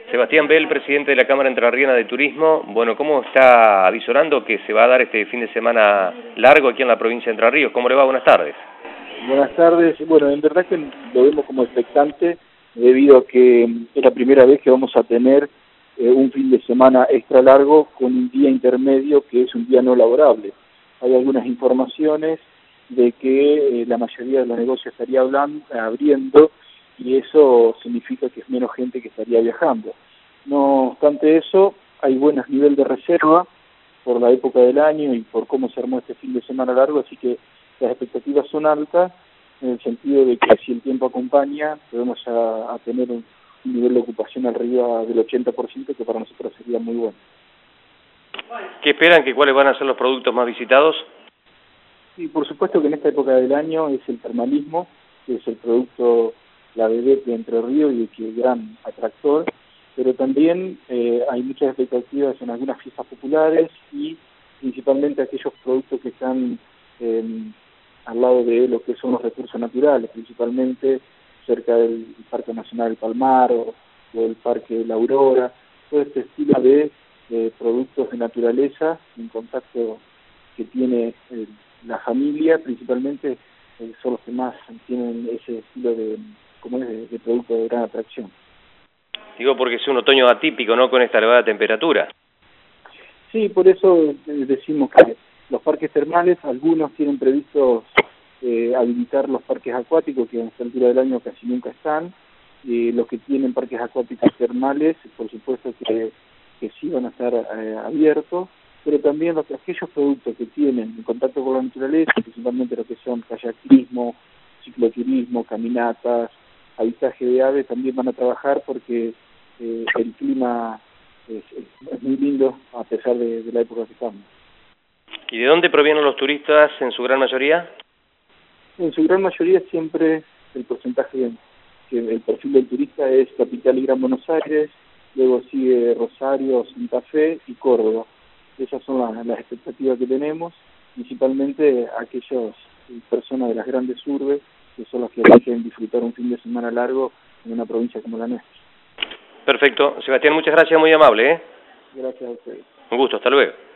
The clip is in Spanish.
Sebastián Bell, presidente de la Cámara Entrerriana de Turismo. Bueno, ¿cómo está avisorando que se va a dar este fin de semana largo aquí en la provincia de Entre Ríos? ¿Cómo le va? Buenas tardes. Buenas tardes. Bueno, en verdad que lo vemos como expectante debido a que es la primera vez que vamos a tener un fin de semana extra largo con un día intermedio que es un día no laborable. Hay algunas informaciones de que la mayoría de los negocios estaría abriendo y eso significa que es menos gente que estaría viajando. No obstante eso, hay buen nivel de reserva por la época del año y por cómo se armó este fin de semana largo, así que las expectativas son altas en el sentido de que si el tiempo acompaña podemos a tener un nivel de ocupación arriba del 80%, que para nosotros sería muy bueno. ¿Qué esperan? ¿Cuáles van a ser los productos más visitados? Y por supuesto que en esta época del año es el termalismo, que es el producto, la vedette de Entre Ríos y que es gran atractor, pero también hay muchas expectativas en algunas fiestas populares y principalmente aquellos productos que están al lado de lo que son los recursos naturales, principalmente cerca del Parque Nacional del Palmar o el Parque La Aurora, todo este estilo de productos de naturaleza en contacto que tiene la familia, principalmente son los que más tienen ese estilo de producto de gran atracción. Digo porque es un otoño atípico, ¿no?, con esta elevada temperatura. Sí, por eso decimos que los parques termales, algunos tienen previsto habilitar los parques acuáticos, que en esta altura del año casi nunca están. Los que tienen parques acuáticos termales, por supuesto que sí van a estar abiertos, pero también aquellos productos que tienen en contacto con la naturaleza, principalmente lo que son kayakismo, cicloturismo, caminatas, avistaje de aves, también van a trabajar porque el clima es muy lindo a pesar de la época que estamos. ¿Y de dónde provienen los turistas en su gran mayoría? En su gran mayoría siempre el porcentaje, el perfil del turista es Capital y Gran Buenos Aires, luego sigue Rosario, Santa Fe y Córdoba. Esas son las expectativas que tenemos, principalmente aquellas personas de las grandes urbes, que son las que eligen disfrutar un fin de semana largo en una provincia como la nuestra. Perfecto. Sebastián, muchas gracias, muy amable, ¿eh? Gracias a ustedes. Un gusto, hasta luego.